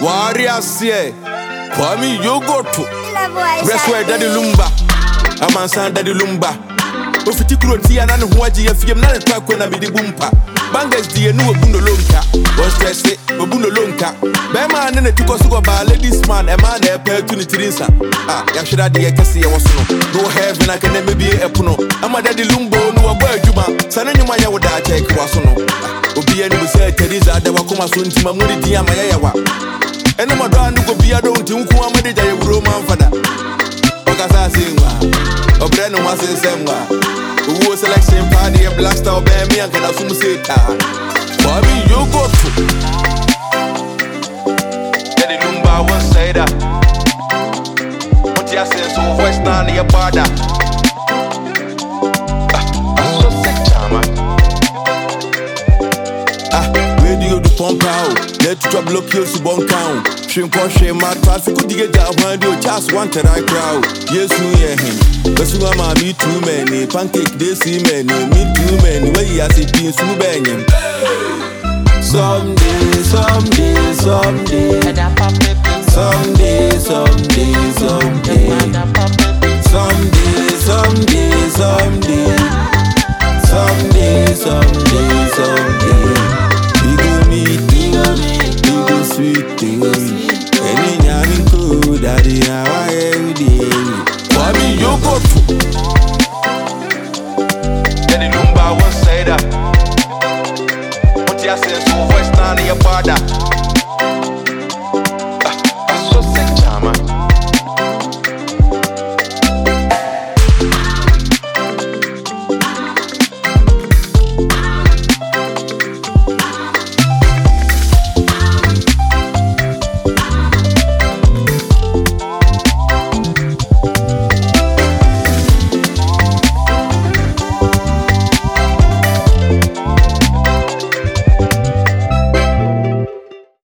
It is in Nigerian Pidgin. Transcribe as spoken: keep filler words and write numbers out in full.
Warriors here. Kwame Yogoto. Rest where Daddy Lumba. I'm on San Daddy Lumba. Ofiti Kuroti and Anhuaji and Fiam Nana Takuna Midi Bumpa. Bangas dear new Buno Lonka. Was stress it, Buno Lonka. Bema and the Tukosugo by ladies man, a man a pair to Nitrisa. Ah, Yashida de Cassia was no. Go heaven, I can never be a puno. I'm a Daddy Lumbo, no a bird Juba. Sananumaya would I take was no. Obi and we said Teresa, the Wakuma Sun Timamudi Diamayawa. And I'm a brand who could be a don't think who am a Roman father. Okasa Singwa, or Brennan was in Semwa. Who was selection party and blast out by me and can assume say, for me, you go to Daddy Lumba was say that. What you say so voice down your border. I'm so sick, Chama. Ah, where do you do pump out? Let you block you to bon count. Shrimp shame my traffic could get down when you just wanted I crowd. Yes, you hear him. But you are me too many. Pancake they see many. Me too many. Where you see beans to bang him. Someday, someday, someday. Someday, someday, someday. Someday, someday, someday. Someday, someday, someday. We go meet, we go meet, we go sweet, we go sweet. Any yamin cool, daddy, how I every day. Kwame Yogoto. Daddy Lumba won't say that. What you say, so voice down in your border.